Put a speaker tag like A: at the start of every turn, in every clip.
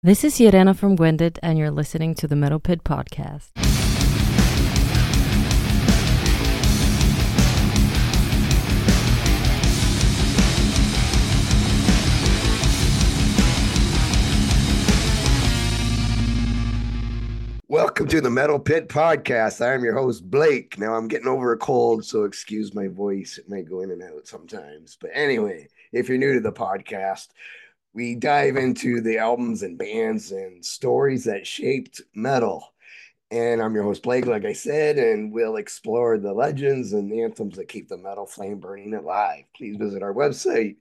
A: This is Irena from Gwendid, and you're listening to the Metal Pit Podcast.
B: Welcome to the Metal Pit Podcast. I'm your host, Blake. Now, I'm getting over a cold, so excuse my voice. It may go in and out sometimes. But anyway, if you're new to the podcast, we dive into the albums and bands and stories that shaped metal. And I'm your host, Blake, like I said, and we'll explore the legends and anthems that keep the metal flame burning alive. Please visit our website,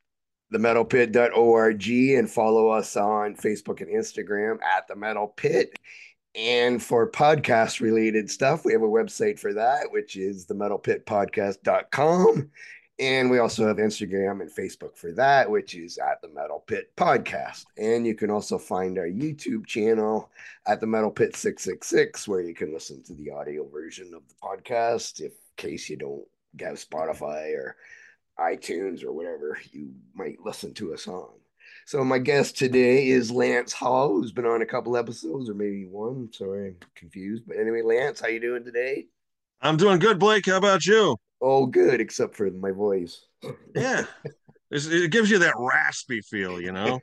B: themetalpit.org, and follow us on Facebook and Instagram at The Metal Pit. And for podcast related stuff, we have a website for that, which is themetalpitpodcast.com. And we also have Instagram and Facebook for that, which is at the Metal Pit Podcast. And you can also find our YouTube channel at the Metal Pit 666, where you can listen to the audio version of the podcast in case you don't have Spotify or iTunes or whatever you might listen to us on. So my guest today is Lance Hall, who's been on a couple episodes or maybe one. Sorry, I'm confused. But anyway, Lance, how you doing today?
C: I'm doing good, Blake. How about you?
B: Oh, good, except for my voice.
C: Yeah, it gives you that raspy feel.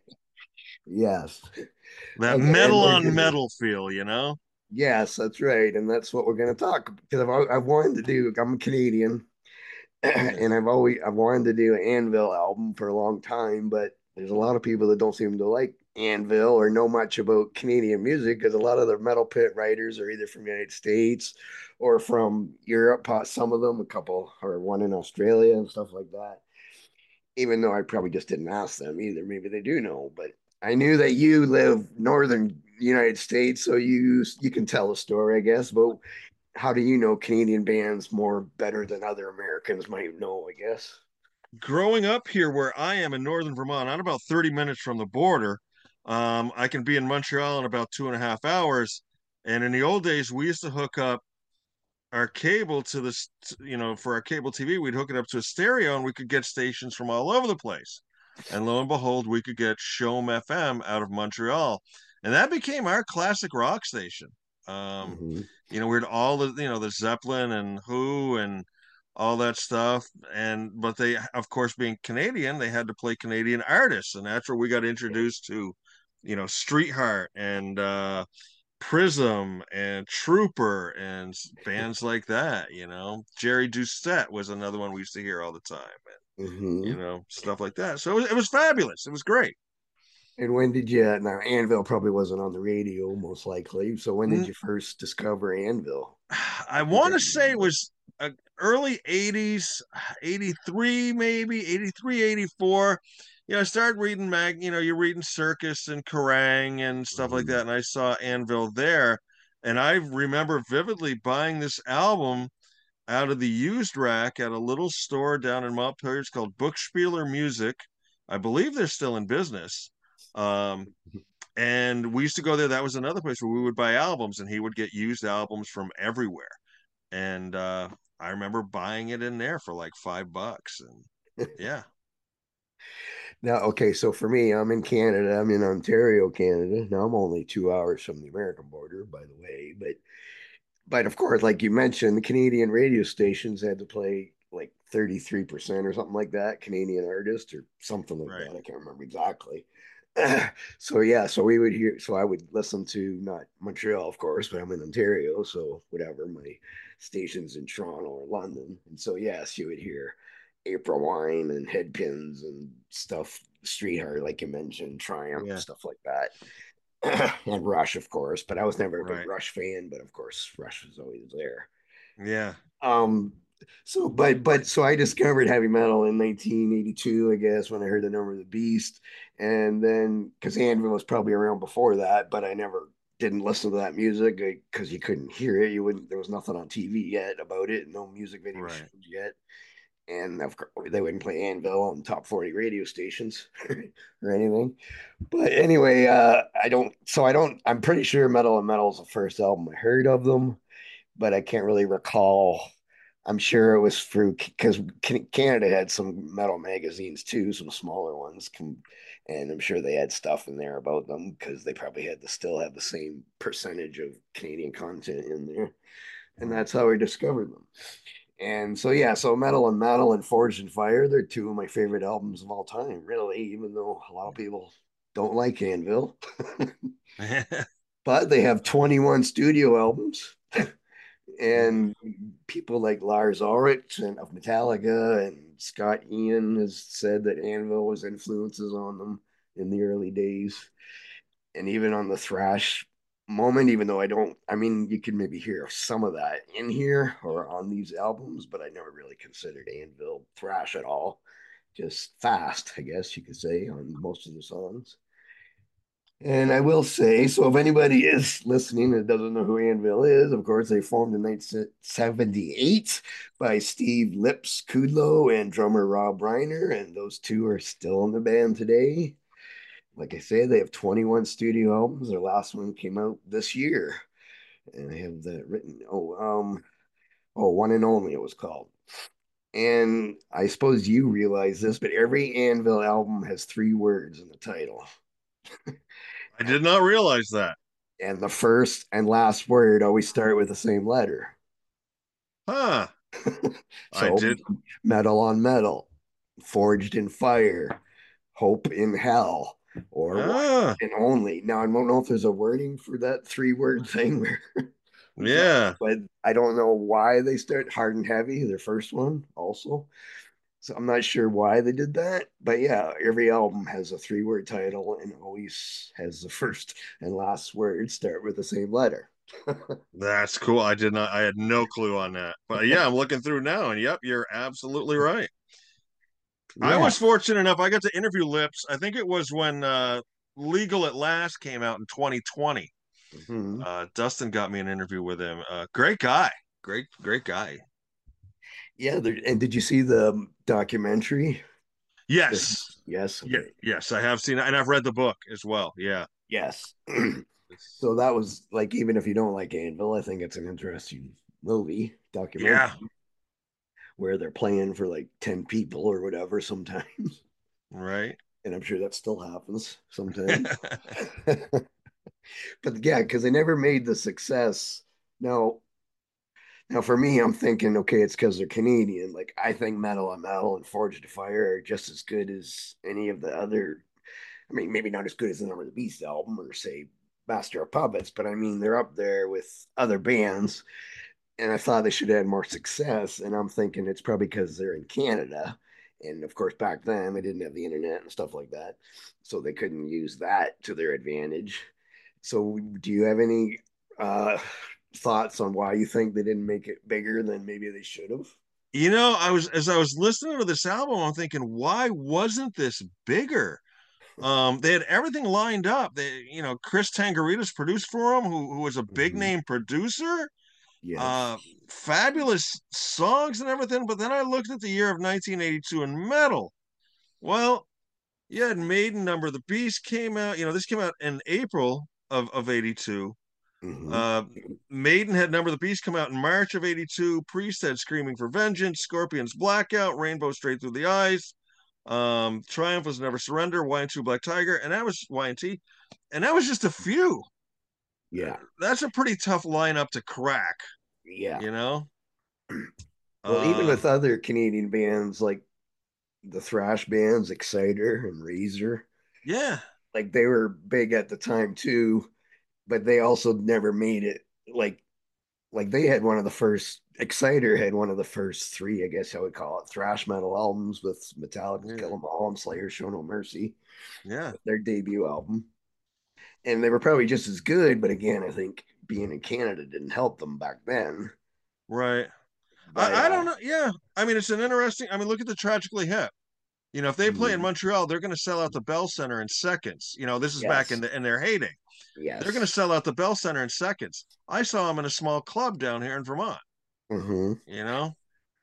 B: Yes.
C: That
B: Okay, and
C: metal
B: we're
C: on
B: gonna.
C: metal feel.
B: Yes, that's right, and that's what we're gonna talk because I've wanted to do. I'm Canadian,
C: Yeah.
B: and I've wanted to do an Anvil album for a long time, but there's a lot of people that don't seem to like Anvil or know much about Canadian music because a lot of the metal pit writers are either from the United States or from Europe. Some of them, a couple, or one in Australia and stuff like that. Even though I probably just didn't ask them either. Maybe they do know, but I knew that you live northern United States, so you can tell a story, I guess. But how do you know Canadian bands more better than other Americans might know, I guess?
C: Growing up here where I am in northern Vermont, I'm about 30 minutes from the border. I can be in Montreal in about 2.5 hours. And in the old days, we used to hook up our cable to for our cable TV, we'd hook it up to a stereo and we could get stations from all over the place. And lo and behold, we could get Shom FM out of Montreal. And that became our classic rock station. Um,
B: Mm-hmm.
C: we had all the Zeppelin and Who and all that stuff. But they, of course, being Canadian, they had to play Canadian artists. And that's where we got introduced to, Streetheart and Prism and Trooper and bands like that. Jerry Doucette was another one we used to hear all the time, and
B: Mm-hmm.
C: stuff like that. So it was fabulous. It was great.
B: And when did you? Now Anvil probably wasn't on the radio, most likely. So when did
C: N-
B: you first discover Anvil?
C: I
B: If
C: want
B: I
C: to
B: can
C: say it
B: remember.
C: was early 80s, 83 maybe, 83, 84. I started reading you're reading Circus and Kerrang and stuff like
B: Mm-hmm.
C: that, and I saw Anvil there, and I remember vividly buying this album out of the used rack at a little store down in Montpelier. It's called Bookspieler Music. I believe they're still in business. Um, and we used to go there. That was another place where we would buy albums, and he would get used albums from everywhere. And I remember buying it in there for like $5. And yeah,
B: Now, okay, so for me, I'm in Canada. I'm in Ontario, Canada. Now I'm only 2 hours from the American border, by the way. But of course, like you mentioned, the Canadian radio stations had to play like 33% or something like that, Canadian artist or something like
C: right.
B: that. I can't remember exactly. So yeah, so we would hear, so I would listen to not Montreal, of course, but I'm in Ontario, so whatever, my stations in Toronto or London. And so yes, you would hear April Wine and Headpins and stuff, Streetheart, like you mentioned, Triumph,
C: Yeah,
B: stuff like that. And Rush, of course, but I was never a big
C: right.
B: Rush fan, but of course Rush was always there.
C: Yeah.
B: Um, so I discovered heavy metal in 1982, I guess, when I heard the Number of the Beast, and then because Anvil was probably around before that, but I never didn't listen to that music because you couldn't hear it. You wouldn't. There was nothing on TV yet about it, no music video
C: Right.
B: shows yet, and of course they wouldn't play Anvil on top 40 radio stations or anything. But anyway, I don't. So I don't. I'm pretty sure Metal and Metal is the first album I heard of them, but I can't really recall. I'm sure it was through because Canada had some metal magazines too, some smaller ones. And I'm sure they had stuff in there about them because they probably had to still have the same percentage of Canadian content in there. And
C: Right.
B: that's how I discovered them. And so yeah, so Metal on Metal and Forged in Fire, they're two of my favorite albums of all time, really, even though a lot of people don't like Anvil. But they have 21 studio albums.
C: Yeah.
B: And people like Lars Ulrich and of Metallica and Scott Ian has said that Anvil was influences on them in the early days. And even on the thrash moment, even though I mean, you can maybe hear some of that in here or on these albums, but I never really considered Anvil thrash at all. Just fast, I guess you could say, on most of the songs. And I will say, so if anybody is listening that doesn't know who Anvil is, of course, they formed in 1978 by Steve Lips Kudlow and drummer Rob Reiner, and those two are still in the band today. Like I say, they have 21 studio albums. Their last one came out this year, and I have that written. One and Only it was called. And I suppose you realize this, but every Anvil album has three words in the title.
C: I did not realize that.
B: And the first and last word always start with the same letter.
C: Huh. I
B: So
C: did.
B: Metal on Metal, Forged in Fire, Hope in Hell, or One
C: Ah,
B: and Only. Now I don't know if there's a wording for that three-word thing where there's not,
C: yeah.
B: but I don't know why they start Hard and Heavy, their first one also. So I'm not sure why they did that, but yeah, every album has a three-word title and always has the first and last word start with the same letter.
C: That's cool. I did not, I had no clue on that. But yeah, I'm looking through now and yep, you're absolutely right. I
B: Yeah.
C: was fortunate enough, I got to interview Lips. I think it was when Legal at Last came out in 2020.
B: Mhm.
C: Dustin got me an interview with him. Great guy. Great guy.
B: Yeah, and did you see the documentary?
C: Yes.
B: Yes,
C: Yeah,
B: okay.
C: yes, I have seen it and I've read the book as well. Yeah.
B: Yes.
C: It's-
B: So that was like, even if you don't like Anvil, I think it's an interesting movie
C: yeah,
B: documentary where they're playing for like 10 people or whatever sometimes.
C: right.
B: And I'm sure that still happens sometimes. But yeah, because they never made the success. Now, now for me, I'm thinking, okay, it's because they're Canadian. Like I think Metal on Metal and Forged to Fire are just as good as any of the other. I mean, maybe not as good as the Number of the Beast album or say Master of Puppets, but I mean they're up there with other bands. And I thought they should have had more success. And I'm thinking it's probably because they're in Canada. And of course, back then they didn't have the internet and stuff like that. So they couldn't use that to their advantage. So do you have any uh, thoughts on why you think they didn't make it bigger than maybe they should have?
C: You know, as I was listening to this album, I'm thinking, why wasn't this bigger? They had everything lined up. Chris Tangarides produced for them, who was a big
B: Mhm.
C: name producer.
B: Yes.
C: Uh, Fabulous songs and everything. But then I looked at the year of 1982 in metal. Well, you had Maiden Number of the Beast came out. This came out in April of 82.
B: Hmm.
C: Uh, Maiden had Number of the Beast come out in March of 82. Priest had Screaming for Vengeance, Scorpions Blackout, Rainbow Straight Through the Eyes. Triumph was Never Surrender, Y&T Black Tiger, and that was Y&T. And that was just a few.
B: Yeah.
C: That's a pretty tough lineup to crack,
B: Yeah.
C: you know?
B: Well, even
C: Uh,
B: with other Canadian bands like the thrash bands, Exciter and Razor,
C: yeah,
B: like they were big at the time too, but they also never made it like they had one of the first Exciter had one of the first three, I guess I would call it, thrash metal albums with Metallica's
C: yeah,
B: Kill 'Em All and Slayer Show No Mercy,
C: yeah,
B: their debut album. And they were probably just as good, but again, I think being in Canada didn't help them back then.
C: right.
B: But
C: I don't know. Yeah. I mean, it's an interesting, I mean, look at the Tragically Hip. If they play in
B: mm,
C: Montreal, they're going to sell out the Bell Center in seconds. This is back
B: yes,
C: in their heyday. They're going to
B: yes.
C: sell out the Bell Center in seconds. I saw them in a small club down here in Vermont.
B: Hmm.
C: You know,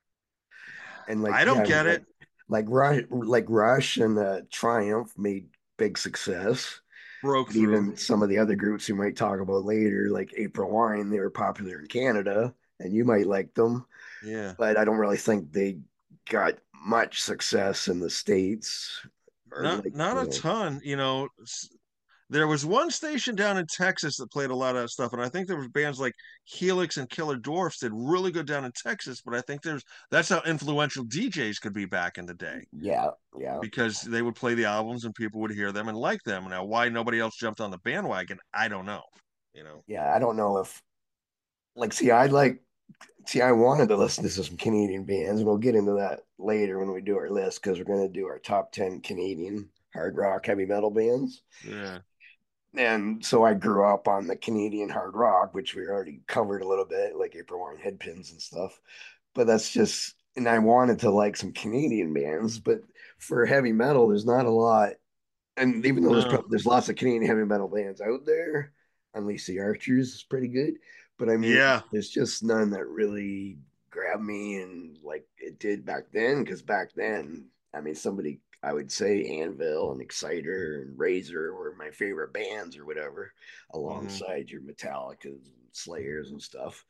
B: And like
C: I don't
B: yeah,
C: get it.
B: like Rush and Triumph made big success.
C: Broke
B: But
C: through.
B: even some of the other groups we might talk about later, like April Wine, they were popular in Canada, and you might like them.
C: Yeah.
B: But I don't really think they got much success in the States. or like
C: not a ton. There was one station down in Texas that played a lot of that stuff, and I think there was bands like Helix and Killer Dwarfs did really good down in Texas. But I think that's how influential DJs could be back in the day,
B: yeah, yeah,
C: because they would play the albums and people would hear them and like them. Now, why nobody else jumped on the bandwagon, I don't know. You know.
B: yeah. I don't know if like see, I wanted to listen to some Canadian bands, and we'll get into that later when we do our list because we're going to do our top 10 Canadian hard rock heavy metal bands.
C: Yeah.
B: And so I grew up on the Canadian hard rock, which we already covered a little bit, like April Warren Headpins and stuff. But that's just, and I wanted to like some Canadian bands, but for heavy metal, there's not a lot. And even though
C: No.
B: there's lots of Canadian heavy metal bands out there, Unleash the Archers is pretty good. But I mean,
C: Yeah.
B: there's just none that really grabbed me and like it did back then. Because back then, I mean, somebody I would say Anvil and Exciter and Razor were my favorite bands or whatever,
C: Hmm.
B: alongside your Metallicas and Slayers and stuff.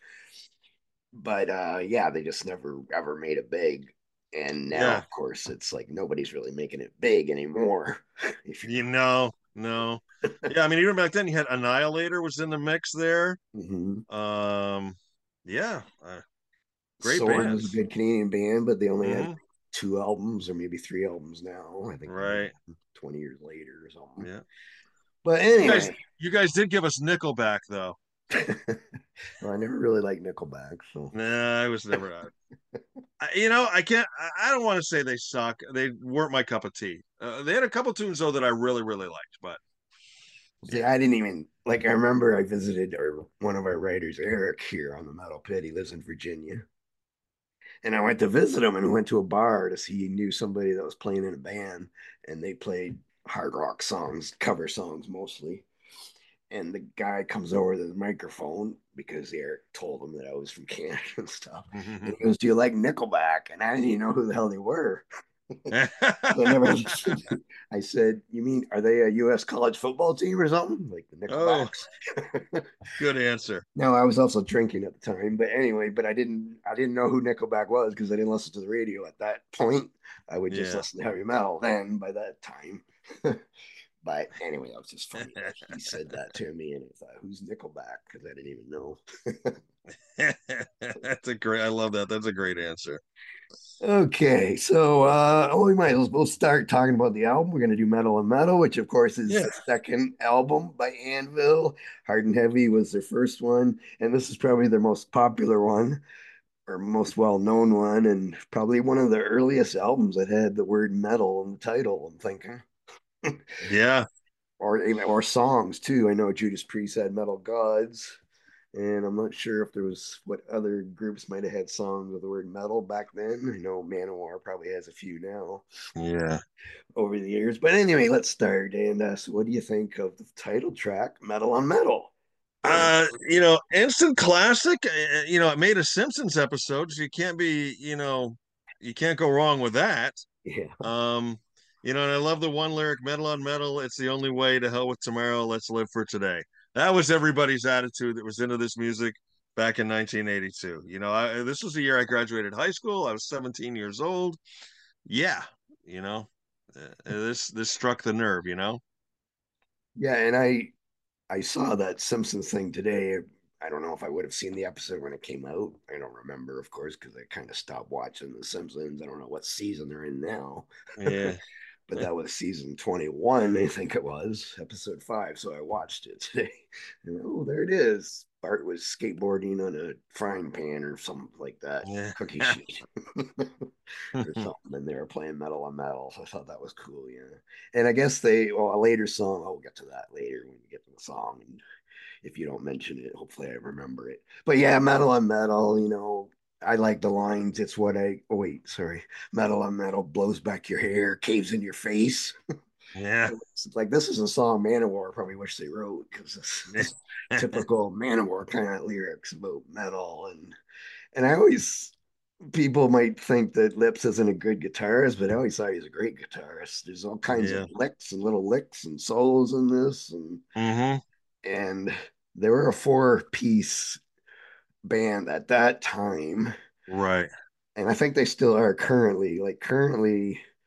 B: But yeah, they just never ever made it big. And now,
C: Yeah.
B: of course, it's like nobody's really making it big anymore. If you
C: No. Yeah, I mean, even back then you had Annihilator was in the mix there.
B: Mhm.
C: Um, yeah, great
B: Sword was a
C: bands.
B: good Canadian band, but they only had
C: Hmm.
B: two albums or maybe three albums now. I think they're
C: Right.
B: 20 years later or something.
C: Yeah.
B: But
C: You guys,
B: anyway,
C: you guys did give us Nickelback though.
B: well, I never really liked Nickelback, so
C: Nah, I was never. I can't. I don't want to say they suck. They weren't my cup of tea. They had a couple tunes though that I really, really liked. But
B: see,
C: yeah,
B: I didn't even like. I remember I visited one of our writers, Eric, here on the Metal Pit. He lives in Virginia, and I went to visit him and went to a bar to see he knew somebody that was playing in a band, and they played hard rock songs, cover songs mostly. And the guy comes over to the microphone because Eric told him that I was from Canada and stuff. And he goes, "Do you like Nickelback?" And I didn't even know who the hell they were. I never listened. I said, "You mean are they a U.S. college football team or something like the
C: oh,
B: Nickelbacks?"
C: good answer.
B: No, I was also drinking at the time, but anyway, but I didn't know who Nickelback was because I didn't listen to the radio at that point. I would just
C: Yeah.
B: listen to heavy metal then by that time. But anyway, that was just funny that he said that to me, and I thought, "Who's Nickelback?" Because I didn't even know.
C: That's a great. I love that. That's a great answer.
B: Okay, so we might as well start talking about the album. We're going to do Metal on Metal, which of course is
C: Yeah.
B: the second album by Anvil. Hard and Heavy was their first one, and this is probably their most popular one or most well-known one, and probably one of the earliest albums that had the word metal in the title, I'm thinking.
C: Yeah.
B: Or songs too. I know Judas Priest had Metal Gods, and I'm not sure if there was what other groups might have had songs with the word metal back then. I know Manowar probably has a few now
C: Yeah.
B: over the years. But anyway, let's start. And so, what do you think of the title track, Metal on Metal?
C: Instant classic. It made a Simpsons episode, so you can't go wrong with that.
B: Yeah,
C: Um, and I love the one lyric, metal on metal, it's the only way, to hell with tomorrow, let's live for today. That was everybody's attitude that was into this music back in 1982. This was the year I graduated high school. I was 17 years old. Yeah, you know, this struck the nerve.
B: yeah. And I saw that Simpsons thing today. I don't know if I would have seen the episode when it came out. I don't remember, of course, because I kind of stopped watching The Simpsons. I don't know what season they're in now,
C: Yeah.
B: but that was season 21, I think it was, episode 5. So I watched it today. And oh, there it is. Bart was skateboarding on a frying pan or something like that,
C: Yeah.
B: cookie sheet or something. And they were playing Metal on Metal. So I thought that was cool. Yeah. And I guess a later song, I'll get to that later when you get to the song. And if you don't mention it, hopefully I remember it. But yeah, Metal on Metal, I like the lines. It's what oh, wait, sorry. Metal on Metal blows back your hair, caves in your face.
C: Yeah.
B: It's like this is a song Manowar probably wish they wrote because it's typical Manowar kind of lyrics about metal and I always people might think that Lips isn't a good guitarist, but I always thought he's a great guitarist. There's all kinds of
C: Yeah.
B: licks and little licks and solos in this,
C: Hmm.
B: and they were a four-piece band at that time,
C: Right.
B: and I think they still are currently. Like currently,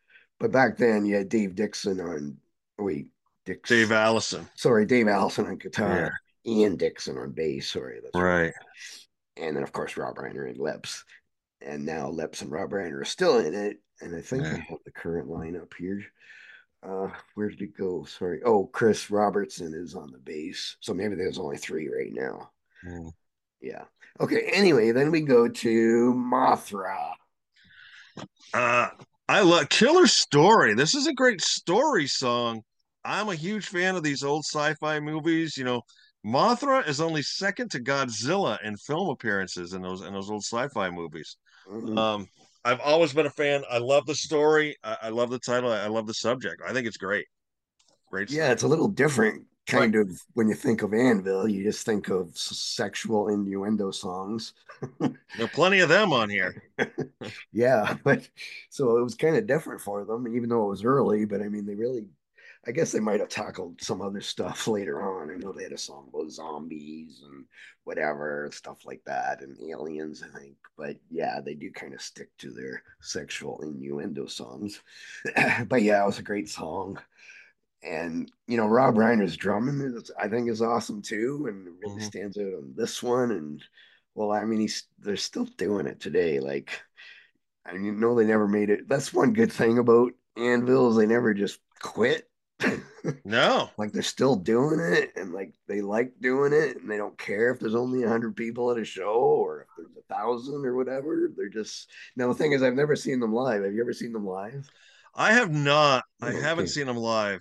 B: But back then, you had Dave Dixon on, wait,
C: Dave
B: Dix,
C: Allison.
B: sorry, Dave Allison on guitar,
C: Yeah,
B: Ian Dixon on bass. Sorry, that's right.
C: right.
B: And then, of course, Rob Reiner and Lips. And now Lips and Rob Reiner are still in it. And I think I
C: Yeah.
B: have the current lineup here. Where did it go? Sorry. Oh, Chris Robertson is on the bass. So maybe there's only three right now.
C: Mm.
B: Yeah. Okay. Anyway, then we go to Mothra.
C: Uh, I love Killer Story. This is a great story song. I'm a huge fan of these old sci-fi movies. Mothra is only second to Godzilla in film appearances in those old sci-fi movies.
B: Mhm.
C: Um, I've always been a fan. I love the story. I love the title. I love the subject. I think it's great. Great
B: Yeah,
C: stuff.
B: it's a little different
C: Right.
B: kind of when you think of Anvil, you just think of sexual innuendo songs.
C: There are plenty of them on here.
B: Yeah, but so it was kind of different for them, even though it was early. But I mean, they really, I guess they might have tackled some other stuff later on. I know they had a song about zombies and whatever, stuff like that, and aliens, I think. But yeah, they do kind of stick to their sexual innuendo songs. But yeah, it was a great song. And Rob Reiner's drumming I think is awesome too, and it really
C: Mhm.
B: stands out on this one. And well, I mean, they're still doing it today. Like, I mean, they never made it. That's one good thing about Anvil is they never just quit.
C: No,
B: Like they're still doing it, and like they like doing it, and they don't care if there's only 100 people at a show or if there's 1,000 or whatever. They're just now. The thing is, I've never seen them live. Have you ever seen them live?
C: I have not. I
B: Oh,
C: haven't
B: okay.
C: seen them live.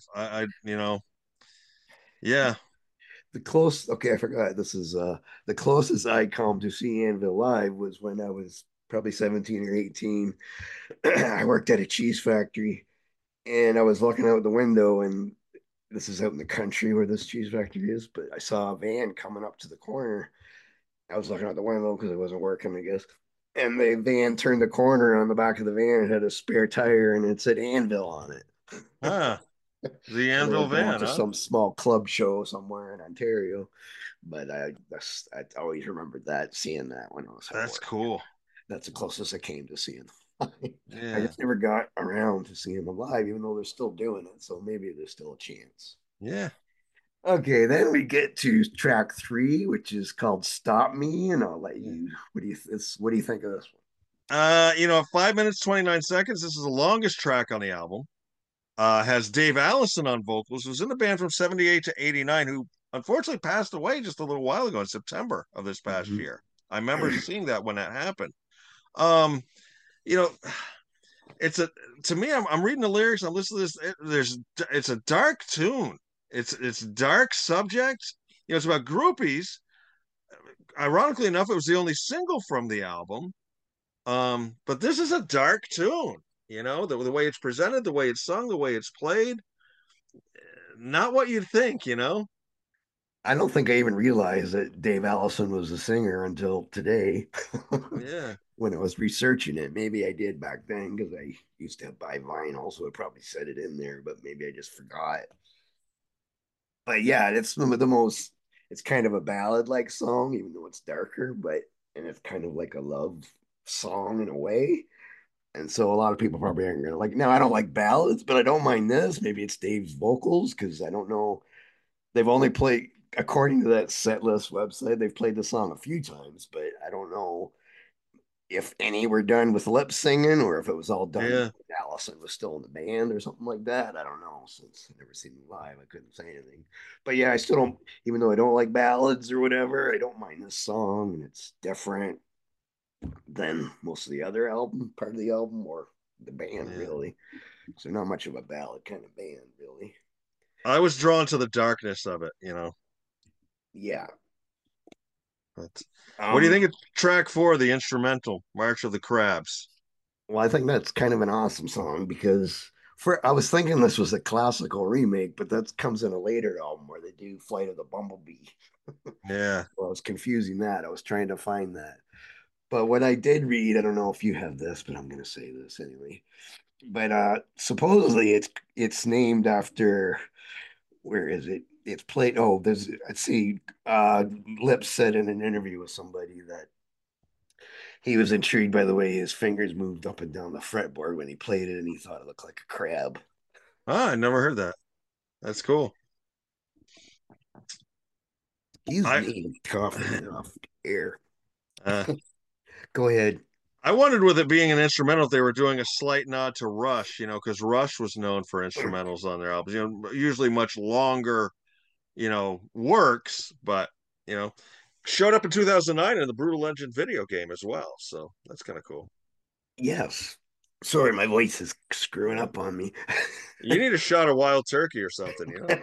C: Yeah.
B: Okay, I forgot. This is the closest I come to see Anvil live was when I was probably 17 or 18. I worked at a cheese factory and I was looking out the window, and this is out in the country where this cheese factory is, but I saw a van coming up to the corner. I was looking out the window because it wasn't working, I guess. And the van turned the corner, on the back of the van it had a spare tire and it said Anvil on it.
C: Huh. The
B: So they were
C: Anvil
B: going
C: Van,
B: to
C: huh?
B: some small club show somewhere in Ontario. But I always remembered that, seeing that when I was at
C: That's
B: work.
C: cool.
B: That's the closest I came to seeing them. I
C: Yeah.
B: just never got around to seeing them live, even though they're still doing it. So maybe there's still a chance.
C: Yeah.
B: Okay, then we get to track three, which is called "Stop Me," and I'll let
C: Yeah.
B: you. What do you think of this
C: 5 minutes, 29 seconds. This is the longest track on the album. Has Dave Allison on vocals, who's in the band from 78 to 89, who unfortunately passed away just a little while ago in September of this past
B: one?
C: year. I remember seeing that when that happened. Um, you know, it's a to me, I'm reading the lyrics, I'm listening to this. It's a dark tune. It's dark subject. It's about groupies. Ironically enough, it was the only single from the album. But this is a dark tune. The way it's presented, the way it's sung, the way it's played. Not what you'd think.
B: I don't think I even realized that Dave Allison was the singer until today
C: Yeah.
B: when I was researching it. Maybe I did back then because I used to buy vinyl, so it probably said it in there, but maybe I just forgot. But yeah, it's the most, it's kind of a ballad like song, even though it's darker, and it's kind of like a love song in a way. And so a lot of people probably aren't gonna like. Now I don't like ballads, but I don't mind this. Maybe it's Dave's vocals because I don't know. They've only played, according to that Setlist website, they've played the song a few times, but I don't know if any were done with lip singing or if it was all done
C: Yeah.
B: when Allison was still in the band or something like that. I don't know. Since I've never seen them live, I couldn't say anything. But yeah, I still don't, even though I don't like ballads or whatever, I don't mind this song, and it's different than most of the other album, part of the album, or the band,
C: Yeah.
B: really. So not much of a ballad kind of band, really.
C: I was drawn to the darkness of it.
B: Yeah.
C: But what do you
B: Um,
C: think of track four, the instrumental, March of the Crabs?
B: well, I think that's kind of an awesome song because I was thinking this was a classical remake, but that comes in a later album where they do Flight of the Bumblebee.
C: Yeah.
B: Well, I was confusing that. I was trying to find that. But what I did read, I don't know if you have this, but I'm going to say this anyway. But supposedly it's named after, where is it? It's played. Oh, let's see. Lips said in an interview with somebody that He was intrigued by the way his fingers moved up and down the fretboard when he played it, and he thought it looked like a crab.
C: Ah, I never heard that. That's cool.
B: Excuse
C: I
B: me, coughing off air.
C: uh,
B: Go ahead.
C: I wondered with it being an instrumental, if they were doing a slight nod to Rush, because Rush was known for instrumentals on their albums, usually much longer, works, but showed up in 2009 in the Brutal Legend video game as well. So that's kind of cool.
B: Yes. Sorry, my voice is screwing up on me.
C: You need a shot of wild turkey or something.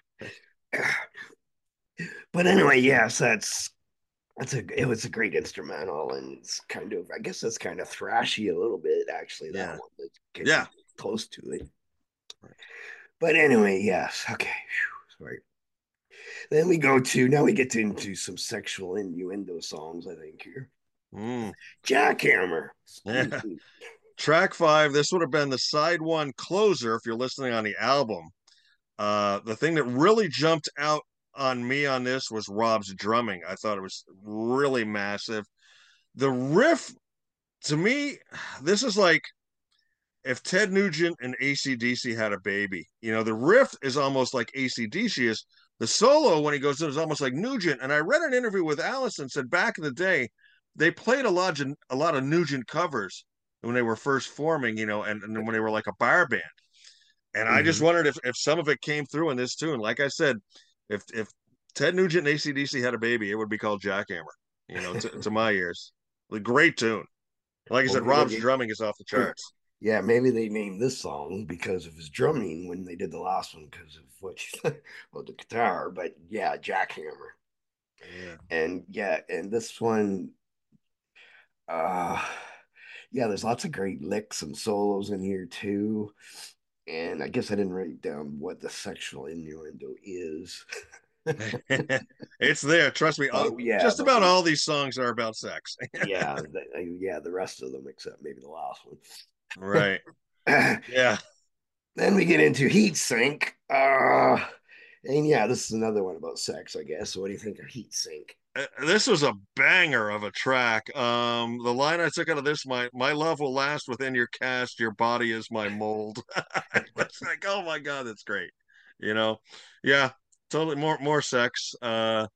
B: But anyway, yes, it was a great instrumental, and it's kind of, I guess that's kind of thrashy a little bit, actually, that
C: Yeah.
B: one that gets
C: Yeah.
B: close to it. But anyway, yes. Okay. Whew, sorry. Then now we get into some sexual innuendo songs, I think, here.
C: Mm.
B: Jackhammer.
C: Yeah. Track 5, this would have been the side one closer if you're listening on the album. The thing that really jumped out on me on this was Rob's drumming. I thought it was really massive. The riff, to me, this is like if Ted Nugent and AC/DC had a baby. The riff is almost like AC/DC is. The solo, when he goes in, is almost like Nugent. And I read an interview with Allison, said back in the day, they played a lot of Nugent covers when they were first forming, and when they were like a bar band. And I just wondered if some of it came through in this tune. Like I said, if Ted Nugent and AC/DC had a baby, it would be called Jackhammer, to my ears. A great tune. Like I said, Rob's drumming is off the charts.
B: Yeah, maybe they named this song because of his drumming when they did the last one because of the guitar. But yeah, Jackhammer.
C: Yeah.
B: And this one, there's lots of great licks and solos in here too. And I guess I didn't write down what the sexual innuendo is.
C: It's there. Trust me. Just about all these songs are about sex.
B: The rest of them except maybe the last one.
C: Right. Yeah.
B: Then we get into Heat Sink. And yeah, this is another one about sex, I guess. So what do you think of Heat Sink?
C: This was a banger of a track. The line I took out of this, my love will last within your cast, your body is my mold. It's like, oh my God, that's great. Yeah, totally more sex. But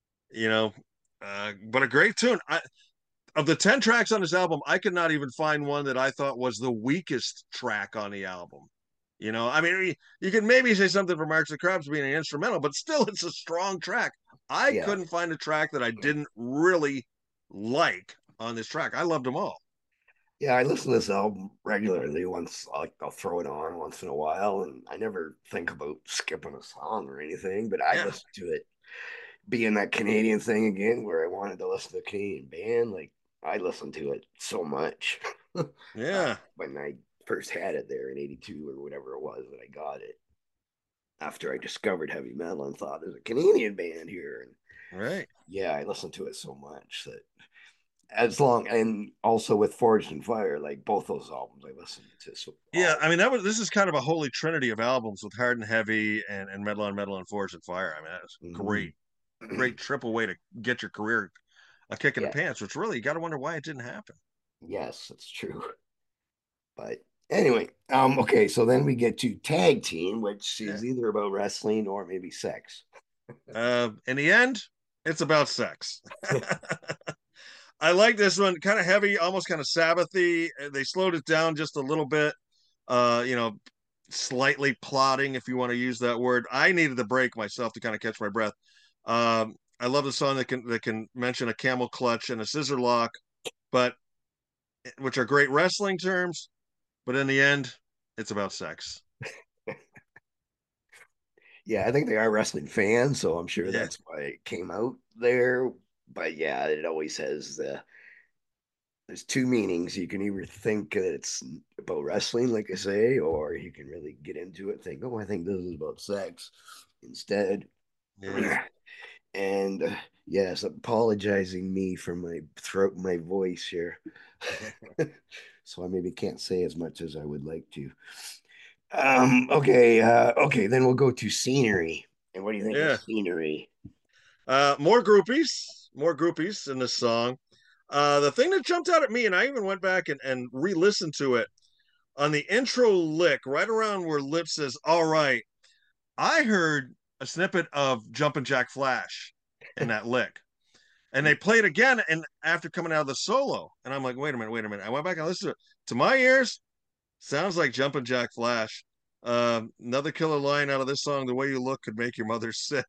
C: a great tune. Of the 10 tracks on this album, I could not even find one that I thought was the weakest track on the album. I mean, you can maybe say something for Marks and Crabs being an instrumental, but still, it's a strong track. I couldn't find a track that I didn't really like on this track. I loved them all.
B: Yeah, I listen to this album regularly. I'll throw it on once in a while, and I never think about skipping a song or anything. But I listen to it, being that Canadian thing again, where I wanted to listen to a Canadian band. Like I listened to it so much.
C: Yeah,
B: when I first had it there in '82 or whatever it was that I got it. After I discovered heavy metal and thought there's a Canadian band here, and
C: right.
B: Yeah, I listened to it so much that and also with Forged in Fire, like both those albums I listened to. So
C: yeah, I mean this is kind of a holy trinity of albums with Hard and Heavy and Metal on Metal and Forged in Fire. I mean that's great triple way to get your career a kick in the pants, which really you got to wonder why it didn't happen.
B: Yes, that's true. But anyway, okay, so then we get to Tag Team, which is either about wrestling or maybe sex.
C: In the end, it's about sex. I like this one, kind of heavy, almost kind of Sabbathy. They slowed it down just a little bit, slightly plotting, if you want to use that word. I needed the break myself to kind of catch my breath. I love the song that can mention a camel clutch and a scissor lock, which are great wrestling terms. But in the end, it's about sex.
B: Yeah, I think they are wrestling fans, so I'm sure that's why it came out there. But yeah, it always has there's two meanings. You can either think that it's about wrestling, like I say, or you can really get into it and think, oh, I think this is about sex instead.
C: Yeah.
B: And yes, apologizing me for my throat, my voice here. So I maybe can't say as much as I would like to. Okay, then we'll go to Scenery. And what do you think of Scenery?
C: More groupies in this song. The thing that jumped out at me, and I even went back and re-listened to it on the intro lick, right around where Lip says, "All right," I heard a snippet of Jumpin' Jack Flash in that lick. And they played again, and after coming out of the solo, and I'm like, wait a minute. I went back and listened to it. To my ears, sounds like Jumpin' Jack Flash. Another killer line out of this song: "The way you look could make your mother sick."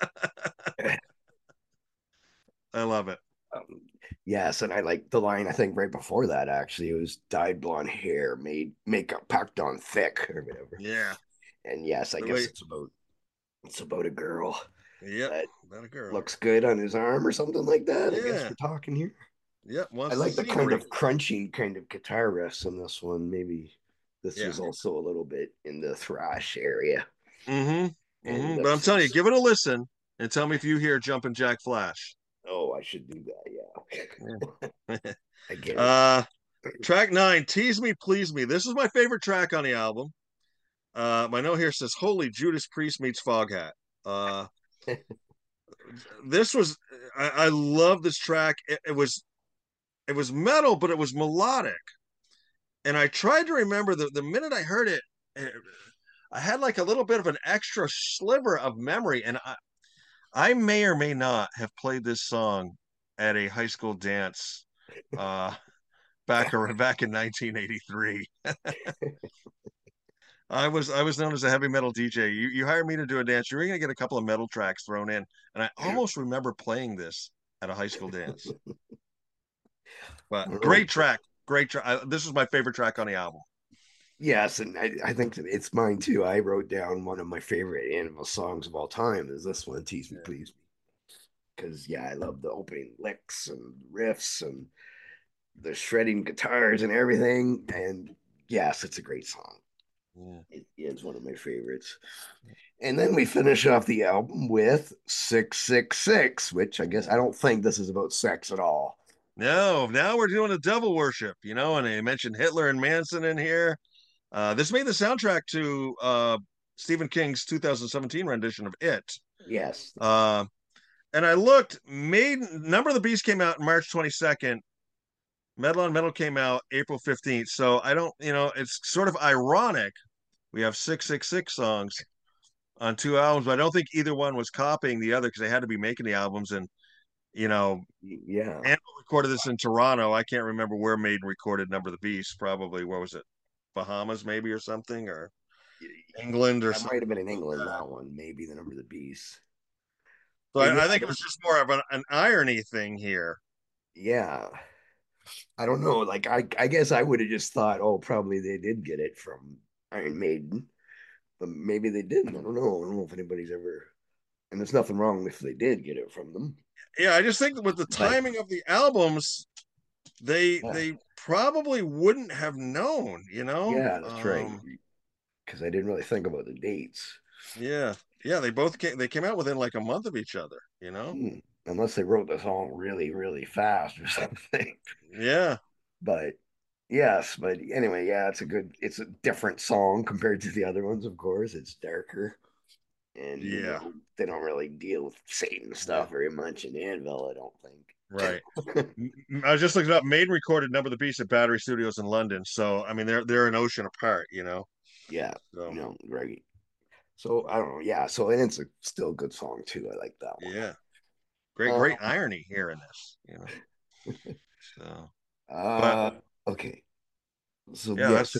C: I love it.
B: Um, yes, and I like the line. I think right before that, actually, it was dyed blonde hair, made makeup packed on thick, or whatever.
C: Yeah.
B: And yes, I
C: The
B: guess
C: way,
B: it's about a girl
C: yep,
B: that
C: that a girl.
B: looks good on his arm or something like that. I guess
C: Yeah,
B: we're talking here.
C: yep.
B: I
C: Wants the
B: like the kind
C: scenery.
B: of crunching kind of guitar riffs in this one. Maybe this
C: Yeah.
B: was also a little bit in the thrash area.
C: Mm-hmm.
B: And
C: Mm-hmm. But I'm telling you, give it a listen and tell me if you hear Jumpin' Jack Flash.
B: oh, I should do that.
C: Yeah.
B: Yeah, I get it.
C: uh, Track 9, "Tease Me, Please Me." This is my favorite track on the album. My note here says, "Holy Judas Priest meets Foghat." Uh, this was, I love this track. It was metal, but it was melodic. And I tried to remember the minute I heard it, I had like a little bit of an extra sliver of memory. And I may or may not have played this song at a high school dance uh, back in 1983. I was known as a heavy metal DJ. You hired me to do a dance. You're gonna get a couple of metal tracks thrown in, and I almost remember playing this at a high school dance. But great track, great track. This is my favorite track on the album.
B: Yes, and I think it's mine too. I wrote down one of my favorite Animal songs of all time is this one, "Tease Me,
C: Yeah.
B: Please Me." Because yeah, I love the opening licks and riffs and the shredding guitars and everything. And yes, it's a great song.
C: Yeah.
B: It is one of my favorites. And then we finish off the album with 666, which I guess I don't think this is about sex at all.
C: No, now we're doing a devil worship, and they mentioned Hitler and Manson in here. This made the soundtrack to Stephen King's 2017 rendition of It.
B: Yes.
C: Uh, and I looked, Number of the Beast came out March 22nd. Metal on Metal came out April 15th. So I don't, it's sort of ironic. We have 666 songs on two albums, but I don't think either one was copying the other because they had to be making the albums. And,
B: Yeah.
C: and recorded this in Toronto. I can't remember where Maiden recorded Number of the Beast. Probably, where was it? Bahamas, maybe, or something, or England or
B: That
C: something.
B: might have been in England, that one, maybe the Number of the Beast.
C: So
B: And
C: I think it was just more of an irony thing here.
B: yeah, I don't know. Like I guess I would have just thought, oh, probably they did get it from Iron Maiden, but maybe they didn't. I don't know if anybody's ever, and there's nothing wrong if they did get it from them.
C: Yeah, I just think that with the
B: But
C: timing of the albums, they
B: yeah,
C: they probably wouldn't have known,
B: yeah, that's right. Because I didn't really think about the dates.
C: Yeah, yeah, they came out within like a month of each other.
B: Hmm. Unless they wrote the song really, really fast or something.
C: Yeah,
B: But yes, but anyway, yeah, it's a different song compared to the other ones, of course. It's darker. And
C: yeah,
B: they don't really deal with Satan
C: yeah,
B: stuff very much in Anvil, I don't
C: right.
B: think.
C: I was just looking up. Maiden recorded Number of the Beast at Battery Studios in London, so I mean they're an ocean apart.
B: Yeah,
C: So
B: right. So I don't know. Yeah, so and it's still a good song too. I like that one.
C: yeah, great
B: Uh,
C: irony here in this. So, but
B: uh okay. So
C: yeah,
B: yes,
C: that's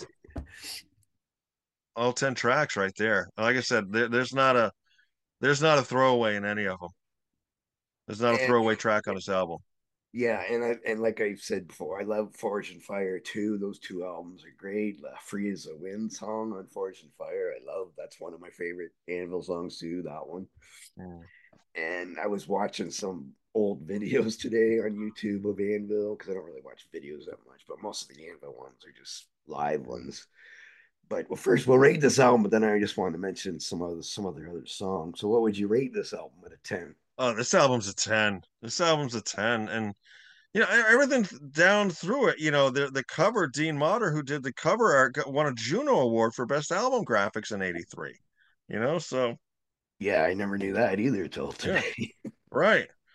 C: all 10 tracks right there. Like I said, there's not a throwaway in any of them. There's not a
B: and
C: throwaway track on this album.
B: yeah, and like I said before, I love Forge and Fire too. Those two albums are great. Free as a Wind song on Forge and Fire, I love. That's one of my favorite Anvil songs too. That one.
C: Mm.
B: And I was watching some old videos today on YouTube of Anvil because I don't really watch videos that much, but most of the Anvil ones are just live ones. But well, first we'll rate this album, but then I just wanted to mention some of their other songs. So what would you rate this album out of 10?
C: Oh, this album's a 10. This album's a 10. And everything down through it, the cover, Dean Motter, who did the cover art, won a Juno Award for Best Album Graphics in '83. So
B: Yeah, I never knew that either till
C: yeah,
B: today.
C: right.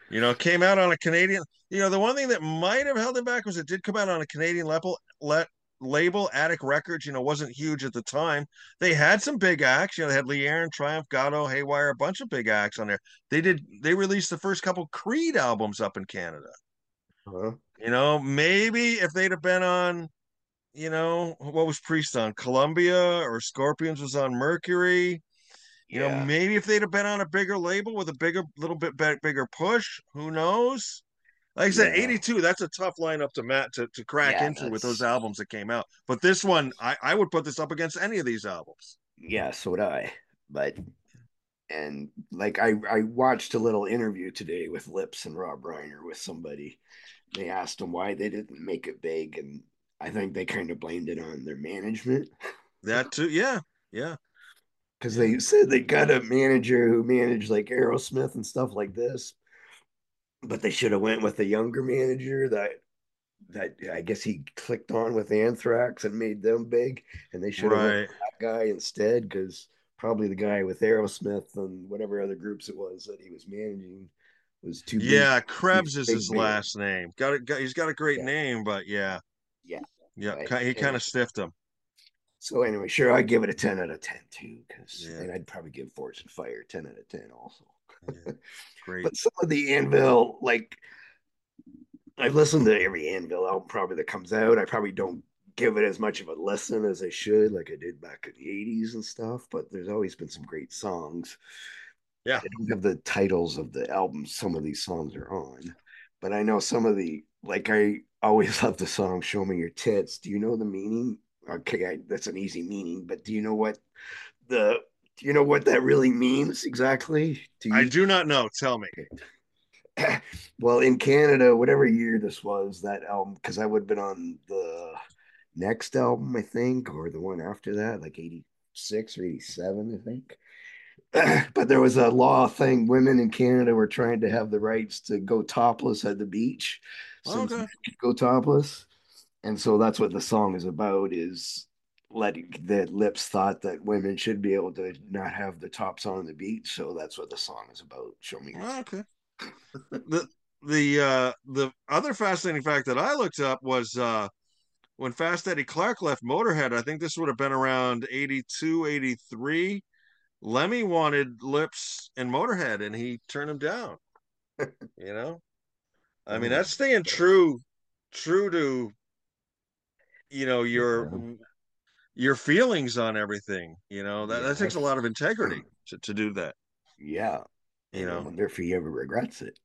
C: You know, it came out on a Canadian. You know, the one thing that might have held it back was it did come out on a Canadian label, Attic Records. You know, wasn't huge at the time. They had some big acts. You know, they had Lee Aaron, Triumph, Gatto, Haywire, a bunch of big acts on there. They released the first couple Creed albums up in Canada.
B: Huh?
C: You know, maybe if they'd have been on, you know, what was Priest on? Columbia, or Scorpions was on Mercury. You know,
B: Yeah.
C: maybe if they'd have been on a bigger label with a little bit bigger push, who knows? Like I said,
B: Yeah.
C: 82, that's a tough lineup to crack
B: Yeah.
C: into with those
B: That's
C: albums that came out. But this one, I would put this up against any of these albums.
B: yeah, so would I. But and like I watched a little interview today with Lips and Rob Reiner with somebody. They asked them why they didn't make it big, and I think they kind of blamed it on their management
C: That too, yeah, yeah,
B: because
C: yeah.
B: they said they got a manager who managed like Aerosmith and stuff like this, but they should have went with a younger manager that I guess he clicked on with Anthrax and made them big, and they should have went
C: Right.
B: with that guy instead because probably the guy with Aerosmith and whatever other groups it was that he was managing was too big.
C: Yeah,
B: He's
C: Krebs
B: a
C: is
B: big
C: his
B: band.
C: last name. He's got a great
B: Yeah,
C: name, but yeah,
B: yeah.
C: yeah,
B: But
C: he kind
B: anyway,
C: of stiffed him.
B: so anyway, sure, I'd give it a 10 out of 10 too, because
C: Yeah,
B: and I'd probably give Fortune Fire 10 out of 10 also.
C: yeah, great.
B: But some of the Anvil, like I've listened to every Anvil album probably that comes out. I probably don't give it as much of a listen as I should, like I did back in the 80s and stuff, but there's always been some great songs.
C: Yeah.
B: I don't have the titles of the albums some of these songs are on, but I know some of the, like, I always love the song Show Me Your Tits. Do you know the meaning? Okay, that's an easy meaning, but the do you know what that really means exactly to
C: I
B: you?
C: do not know. Tell me.
B: Okay. Well, in Canada, whatever year this was, that album, because I would have been on the next album, I think, or the one after that, like 86 or 87, I think. But there was a law thing. Women in Canada were trying to have the rights to go topless at the beach since men
C: Okay.
B: could go topless. And so that's what the song is about is letting that Lips thought that women should be able to not have the tops on the beach. So that's what the song is about. Show me your
C: Okay. the the other fascinating fact that I looked up was when Fast Eddie Clark left Motorhead. I think this would have been around 82, 83. Lemmy wanted Lips and Motorhead, and he turned him down. You know, I mean
B: Oh,
C: that's staying true to
B: yeah.
C: your feelings on everything. You know that takes a
B: Yes.
C: lot of integrity to do that.
B: Yeah.
C: You
B: And I
C: know,
B: wonder if he ever regrets it.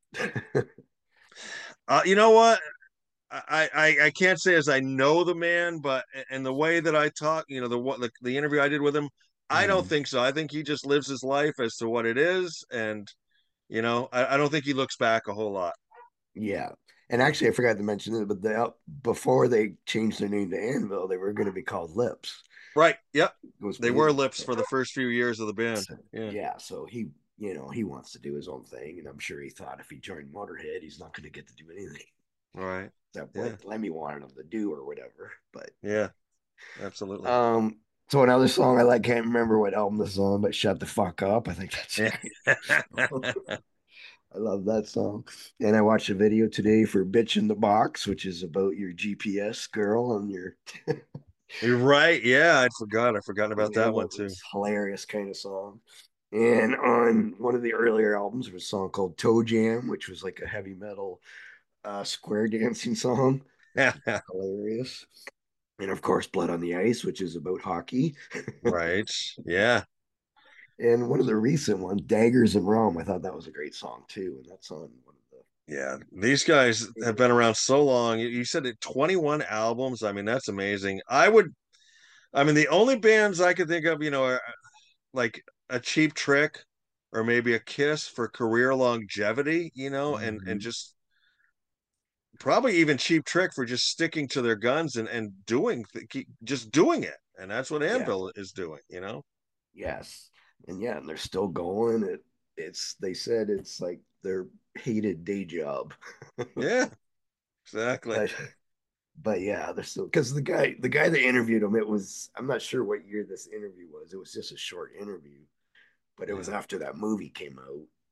C: you know what? I can't say as I know the man, but and the way that I talk, you know, the interview I did with him, I don't
B: Mhm.
C: think so. I think he just lives his life as to what it is, and you know, I don't think he looks back a whole lot.
B: Yeah. And actually, I forgot to mention it, but before they changed their name to Anvil, they were going to be called Lips.
C: Right? Yep.
B: It was
C: They were
B: believed.
C: Lips for the first few years of the band.
B: So,
C: Yeah.
B: yeah. So he wants to do his own thing. And I'm sure he thought if he joined Motorhead, he's not going to get to do anything
C: Right.
B: except
C: Yeah.
B: what Lemmy wanted him to do or whatever. But
C: Yeah. Absolutely.
B: Um, so another song I like, can't remember what album this is on, but Shut the Fuck Up. I think that's a
C: Yeah.
B: great song. I love that song. And I watched a video today for Bitch in the Box, which is about your GPS girl and your
C: You're right. Yeah, I'd forgot. I've forgotten about
B: yeah,
C: that
B: that
C: one too.
B: was hilarious kind of song. And on one of the earlier albums was a song called Toe Jam, which was like a heavy metal square dancing song. Hilarious. And of course, Blood on the Ice, which is about hockey.
C: Right. Yeah.
B: And one of the recent ones, Daggers in Rome, I thought that was a great song too. And that's on one of
C: Yeah, these guys have been around so long. You said it 21 albums. I mean, that's amazing. I mean, the only bands I could think of, you know, are like a Cheap Trick or maybe a Kiss for career longevity, you know, and
B: the.
C: just probably even Cheap Trick for just sticking to their guns and just doing it. And that's what
B: Yeah,
C: Anvil is doing, you know?
B: yes. And yeah, and they're still going. It's they said it's like their hated day job.
C: Yeah, exactly.
B: but but yeah, they're still because the guy that interviewed him, it was I'm not sure what year this interview was. It was just a short interview, but it was
C: Yeah.
B: after that movie came out.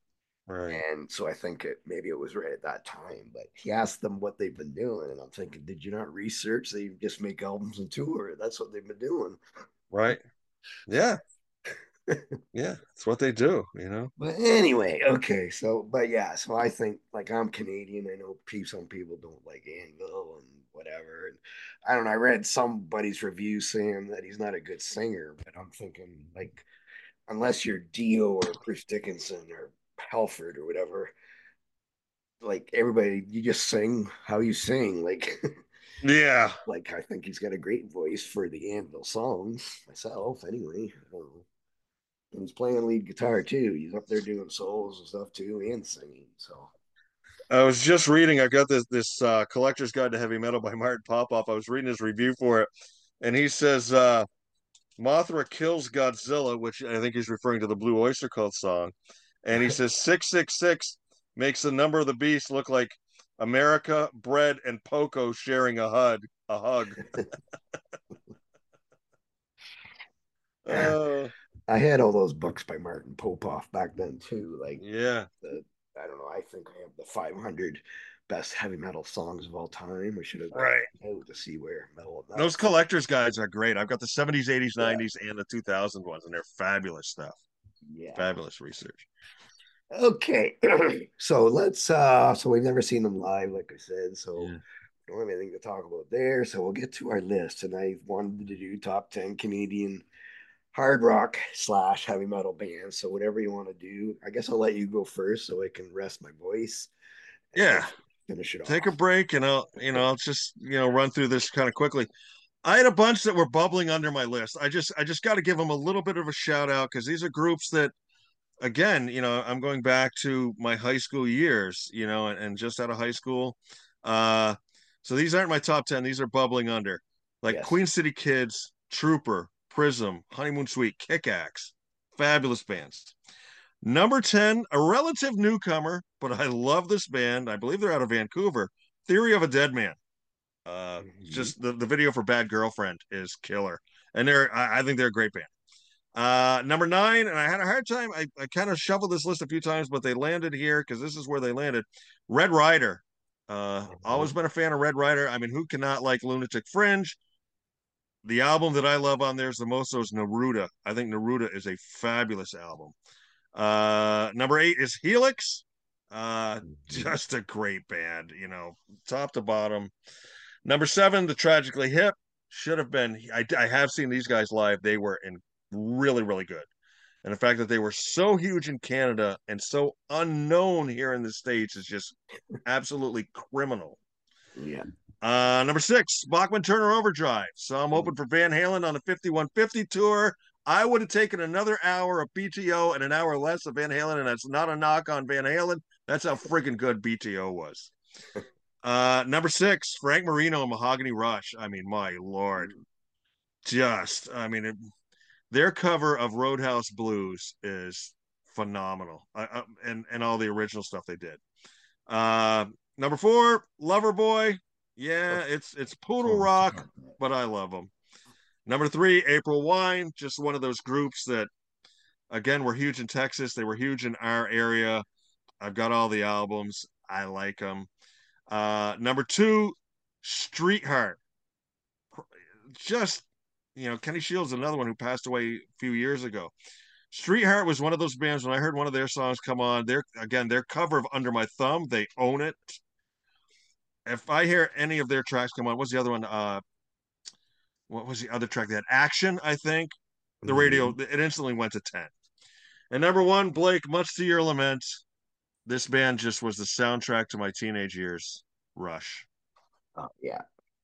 C: Right.
B: And so I think maybe it was right at that time. But he asked them what they've been doing, and I'm thinking, did you not research? They just make albums and tour. That's what they've been doing.
C: Right. Yeah. Yeah. It's what they do, you know?
B: But anyway, okay. So, but yeah, so I think like I'm Canadian. I know some people don't like Anvil and whatever. And I don't know. I read somebody's review saying that he's not a good singer, but I'm thinking like unless you're Dio or Bruce Dickinson or Halford or whatever, like everybody, you just sing how you sing. Like,
C: Yeah.
B: like I think he's got a great voice for the Anvil songs myself. Anyway, I don't know. And he's playing lead guitar too. He's up there doing solos and stuff too, and singing. So
C: I was just reading. I've got this collector's guide to heavy metal by Martin Popoff. I was reading his review for it, and he says Mothra kills Godzilla, which I think he's referring to the Blue Oyster Cult song. And he says 666 makes the number of the beast look like America, Bread, and Poco sharing a hug. A hug. Oh,
B: I had all those books by Martin Popoff back then too. Like
C: yeah.
B: the I don't know. I think I have the 500 best heavy metal songs of all time. I should have got
C: Right.
B: out to see where metal of
C: Those
B: that.
C: collector's guides are great. I've got the 70s, 80s,
B: Yeah,
C: 90s, and the 2000 ones, and they're fabulous stuff.
B: yeah.
C: Fabulous research.
B: Okay, so so we've never seen them live, like I said, so
C: Yeah.
B: we don't have anything to talk about there. So we'll get to our list, and I wanted to do top 10 Canadian hard rock slash heavy metal bands. So whatever you want to do, I guess I'll let you go first so I can rest my voice and
C: Yeah.
B: hopefully finish it
C: Take a
B: off.
C: break and I'll just, run through this kind of quickly. I had a bunch that were bubbling under my list. I just got to give them a little bit of a shout out because these are groups that again, I'm going back to my high school years, and just out of high school. Uh, so these aren't my top 10. These are bubbling under, like
B: Yes.
C: Queen City Kids, Trooper, Prism, Honeymoon Suite, Kickaxe, fabulous bands. Number 10, a relative newcomer, but I love this band. I believe they're out of Vancouver. Theory of a Dead Man.
B: Mhm.
C: Just the video for Bad Girlfriend is killer. And I think they're a great band. Number 9, and I had a hard time. I kind of shuffled this list a few times, but they landed here because this is where they landed. Red Rider. Always been a fan of Red Rider. I mean, who cannot like Lunatic Fringe? The album that I love on there is the most is Neruda. I think Neruda is a fabulous album. Number 8 is Helix.
B: Mhm.
C: Just a great band, top to bottom. Number 7, The Tragically Hip. Should have been. I have seen these guys live. They were in really, really good. And the fact that they were so huge in Canada and so unknown here in the States is just absolutely criminal.
B: Yeah.
C: Number 6, Bachman Turner Overdrive. So I'm open for Van Halen on the 5150 tour. I would have taken another hour of BTO and an hour less of Van Halen, and that's not a knock on Van Halen. That's how freaking good BTO was. Number 6, Frank Marino and Mahogany Rush. I mean, my lord, their cover of Roadhouse Blues is phenomenal, and all the original stuff they did. Uh, Number 4, Loverboy. Yeah, it's poodle rock, but I love them. Number 3, April Wine. Just one of those groups that, again, were huge in Texas. They were huge in our area. I've got all the albums. I like them. Number 2, Streetheart. Just, Kenny Shields, another one who passed away a few years ago. Streetheart was one of those bands when I heard one of their songs come on, their cover of Under My Thumb, they own it. If I hear any of their tracks come on, what's the other one? What was the other track? They had Action, I think. The radio,
B: Mhm.
C: it instantly went to 10. And number 1, Blake, much to your lament, this band just was the soundtrack to my teenage years. Rush.
B: Oh, yeah.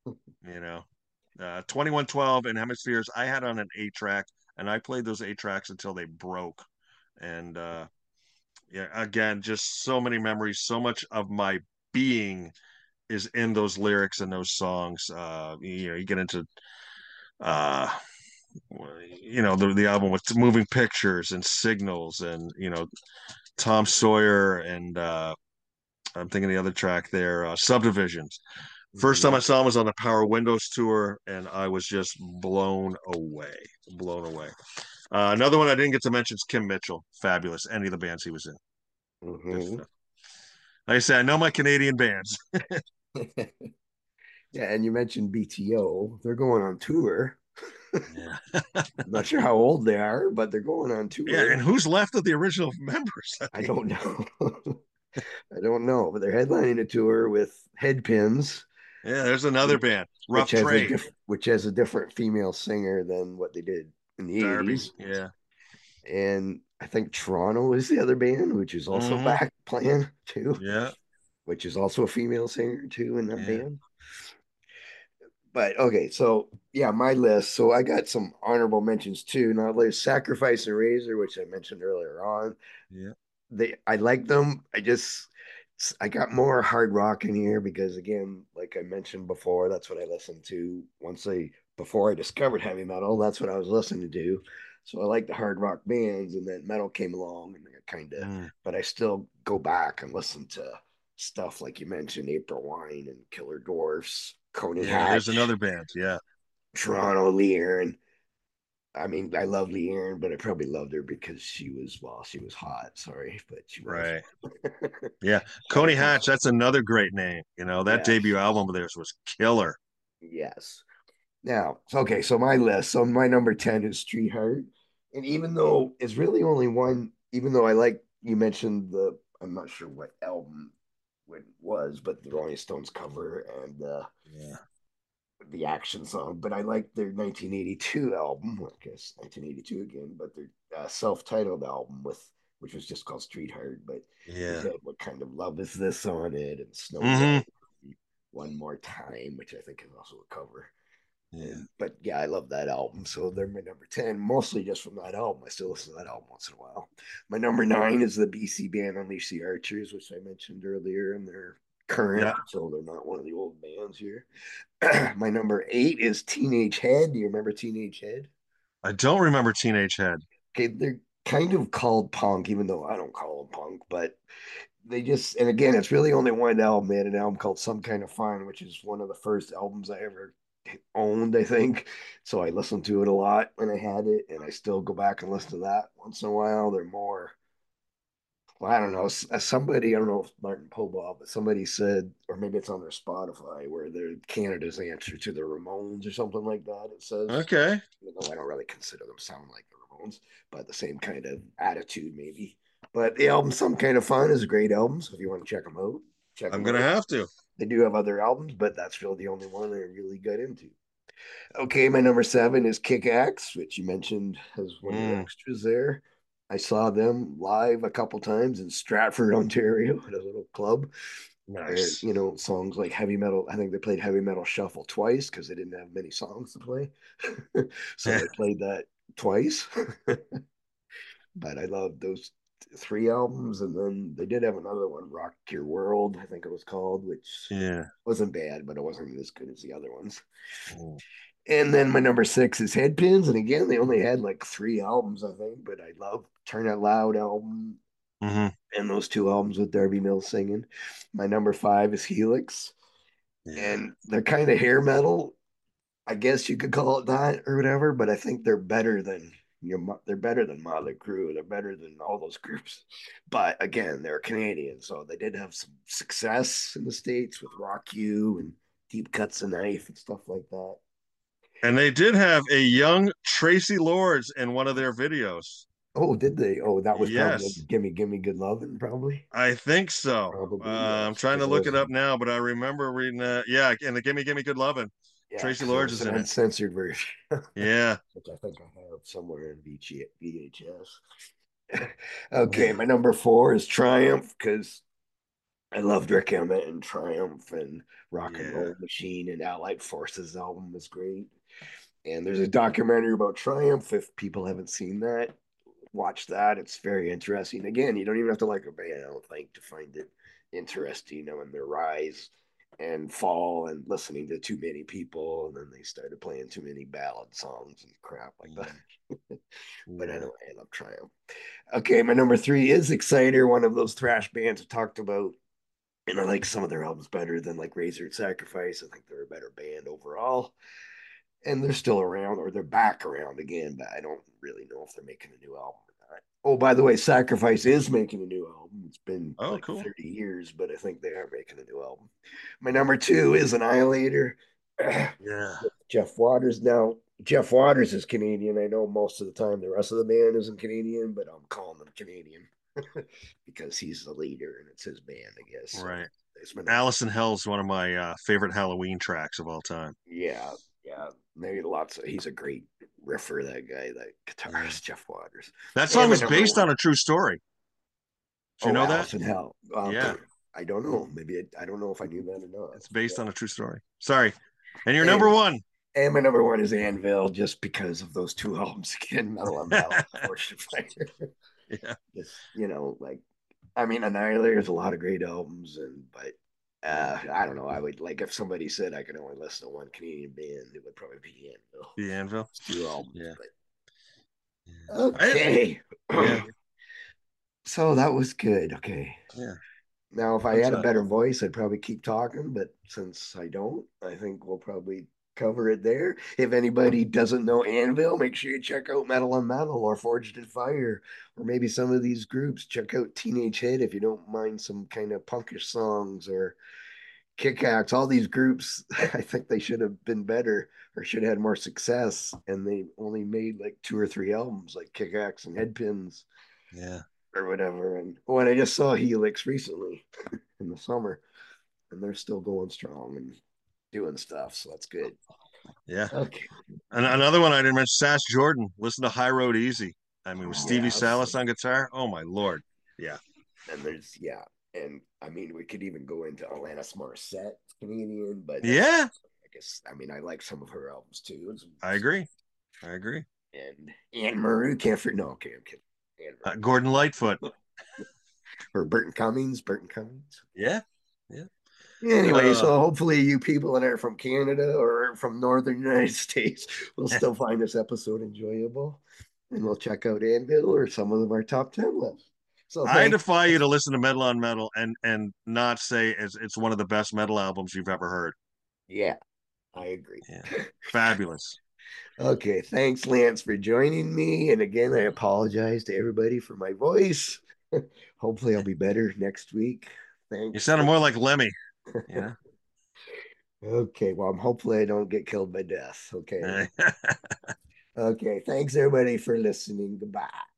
C: 2112 and Hemispheres, I had on an 8-track, and I played those 8 tracks until they broke. And yeah, again, just so many memories, so much of my being is in those lyrics and those songs. You get into uh the album with moving pictures and signals and Tom Sawyer and I'm thinking the other track there, Subdivisions. First time
B: Mhm.
C: I saw him was on the Power Windows tour, and I was just blown away. Blown away. Another one I didn't get to mention is Kim Mitchell. Fabulous. Any of the bands he was in. Good
B: Hmm.
C: stuff. Like I said, I know my Canadian bands.
B: Yeah, and you mentioned BTO. They're going on tour.
C: Yeah.
B: I'm not sure how old they are, but they're going on
C: Yeah,
B: tour.
C: and who's left of the original members? I
B: I
C: mean,
B: don't know. I don't know, but they're headlining a tour with Headpins,
C: yeah, there's another band,
B: which
C: Rough
B: has a
C: Trade,
B: different female singer than what they did in the
C: Darby.
B: 80s.
C: Yeah.
B: And I think Toronto is the other band, which is also
C: Hmm.
B: back playing too,
C: Yeah.
B: which is also a female singer too in that
C: Yeah.
B: band. But okay, so yeah, my list. So I got some honorable mentions too. Now there's Sacrifice and Razor, which I mentioned earlier on.
C: Yeah.
B: I like them. I got more hard rock in here because again, like I mentioned before, that's what I listened to before I discovered heavy metal. That's what I was listening to. So I like the hard rock bands, and then metal came along, and I kind of.
C: Mm.
B: But I still go back and listen to stuff like you mentioned, April Wine and Killer Dwarfs, Coney
C: Yeah. There's
B: Hatch,
C: another band. Yeah.
B: Toronto, Lee Aaron. I mean, I love Lee Aaron, but I probably loved her because she was hot. Sorry, but she was.
C: Right. Yeah.
B: But
C: Coney
B: it's
C: Hatch,
B: also,
C: that's another great name. That
B: yes,
C: debut album of theirs was killer.
B: yes. Now, okay, so my list. So my number 10 is Street Heart. And even though it's really only one, even though I like, you mentioned I'm not sure what album it was, but the Rolling Stones cover and
C: Yeah.
B: the action song, but I like their 1982 album, I guess 1982 again, but their self-titled album which was just called Street Heart, but it
C: Yeah.
B: had What Kind of Love Is This on it and Snow
C: Hmm.
B: Zone, One More Time, which I think is also a cover.
C: Yeah.
B: But yeah, I love that album. So they're my number 10, mostly just from that album. I still listen to that album once in a while. My number 9 is the BC band Unleash the Archers, which I mentioned earlier, and they're current,
C: Yeah.
B: so they're not one of the old bands here. My number 8 is Teenage Head. Do you remember Teenage Head?
C: I don't remember Teenage Head.
B: Okay, they're kind of called punk, even though I don't call them punk, but they just, and again, it's really only one album. They had an album called Some Kind of Fun, which is one of the first albums I ever owned, I think. So I listened to it a lot when I had it, and I still go back and listen to that once in a while. They're more, well, I don't know. Somebody, I don't know if Martin Pobob, but somebody said, or maybe it's on their Spotify, where they're Canada's answer to the Ramones or something like that. It says,
C: Okay.
B: even though I don't really consider them sound like the Ramones, but the same kind of attitude, maybe. But the album Some Kind of Fun is a great album. So if you want to check them out, check
C: I'm
B: them
C: gonna
B: out.
C: have to.
B: They do have other albums, but that's really the only one I really got into. Okay, my number 7 is Kick Axe, which you mentioned as one of your
C: Mm,
B: extras there. I saw them live a couple times in Stratford, Ontario, at a little club. And
C: nice.
B: songs like Heavy Metal. I think they played Heavy Metal Shuffle twice because they didn't have many songs to play, so they played that twice. But I love those three albums, and then they did have another one, Rock Your World, I think it was called, which
C: Yeah.
B: wasn't bad, but it wasn't as good as the other ones.
C: Mm.
B: And then my number 6 is Headpins. And again, they only had like three albums, I think, but I love Turn Out Loud album
C: Hmm.
B: and those two albums with Darby Mills singing. My number 5 is Helix.
C: Yeah.
B: And they're kind of hair metal. I guess you could call it that or whatever, but I think they're better than Motley Crue. They're better than all those groups. But again, they're Canadian, so they did have some success in the States with Rock You and Deep Cuts a Knife and stuff like that.
C: And they did have a young Tracy Lords in one of their videos.
B: Oh, did they? Oh, that was probably
C: Yes,
B: Gimme Good Lovin', probably.
C: I think so.
B: Probably,
C: I'm
B: yes.
C: trying to
B: Because
C: look it up now, but I remember reading that. Yeah, and the Gimme Good Lovin'. Tracy
B: there
C: Lords
B: was
C: is
B: an
C: in it.
B: uncensored version,
C: Yeah.
B: which I think I have somewhere in VHS. Okay,
C: Yeah.
B: my number 4 is Triumph because I loved Rick Emmett and Triumph and Rock and
C: Yeah.
B: Roll Machine and Allied Forces album was great. And there's a documentary about Triumph. If people haven't seen that, watch that. It's very interesting. Again, you don't even have to like a band, I don't think, to find it interesting, in their rise and fall and listening to too many people. And then they started playing too many ballad songs and crap like that. But
C: Yeah.
B: anyway, I love Triumph. Okay, my number 3 is Exciter, one of those thrash bands I talked about. And I like some of their albums better than like Razor and Sacrifice. I think they're a better band overall. And they're still around, or they're back around again, but I don't really know if they're making a new album or not. Oh, by the way, Sacrifice is making a new album. It's been
C: Oh,
B: like
C: cool.
B: 30 years, but I think they are making a new album. My number two is Annihilator.
C: Yeah.
B: Jeff Waters. Now, Jeff Waters is Canadian. I know most of the time the rest of the band isn't Canadian, but I'm calling them Canadian because he's the leader and it's his band, I guess. So
C: Right.
B: it's my number.
C: Alice in Hell's one of my favorite Halloween tracks of all time.
B: Yeah, yeah. Maybe lots of. He's a great riffer. That guy, that
C: Yeah.
B: guitarist, Jeff Waters.
C: That
B: And
C: song
B: my
C: is
B: number
C: based
B: one.
C: on a true story. Do you
B: Oh,
C: know that?
B: Alice in Hell.
C: Yeah.
B: I don't know. Maybe I don't know if I knew that or not.
C: It's based
B: Yeah.
C: on a true story. Sorry. And your number
B: And
C: one.
B: and my number one is Anvil, just because of those two albums again, Metal on Metal, Fortune Fire.
C: Yeah.
B: Just like I mean, Annihilator's a lot of great albums, but
C: Yeah.
B: I don't know. I would like if somebody said I could only listen to one Canadian band, it would probably be Anvil.
C: The Anvil.
B: It's two albums,
C: Yeah.
B: but okay.
C: Yeah.
B: So that was good. Okay.
C: Yeah.
B: Now, if I
C: Good
B: had a
C: time.
B: better voice, I'd probably keep talking, but since I don't, I think we'll probably cover it there. If anybody doesn't know Anvil, make sure you check out Metal on Metal or Forged in Fire, or maybe some of these groups. Check out Teenage Head if you don't mind some kind of punkish songs or Kick Axe. All these groups, I think they should have been better or should have had more success, and they only made like two or three albums, like Kick Axe and Headpins
C: Yeah.
B: or whatever. And when I just saw Helix recently in the summer, and they're still going strong and doing stuff. So that's good.
C: Yeah.
B: Okay.
C: And another one I didn't mention, Sass Jordan. Listen to High Road Easy. I mean, with Stevie
B: Yes.
C: Salas on guitar. Oh my lord. Yeah.
B: And there's and I mean we could even go into Alanis Morissette, Canadian, but that's
C: Yeah.
B: I guess I mean I like some of her albums too.
C: I agree. I agree.
B: And Anne Marie can't for no, okay, I'm kidding. Anne Marie.
C: Gordon Lightfoot.
B: Or Burton Cummings. Burton Cummings.
C: Yeah. Yeah.
B: Anyway, so hopefully you people that are from Canada or from northern United States will still find this episode enjoyable. And we'll check out Anvil or some of our top 10 lists. So
C: I
B: thanks.
C: defy you to listen to Metal on Metal and not say it's one of the best metal albums you've ever heard.
B: Yeah, I agree.
C: Yeah. Fabulous.
B: Okay, thanks, Lance, for joining me. And again, I apologize to everybody for my voice. Hopefully, I'll be better next week.
C: You
B: Thanks.
C: sounded more like Lemmy. Yeah.
B: Okay, well, hopefully I don't get killed by death. Okay. Okay, thanks everybody for listening. Goodbye.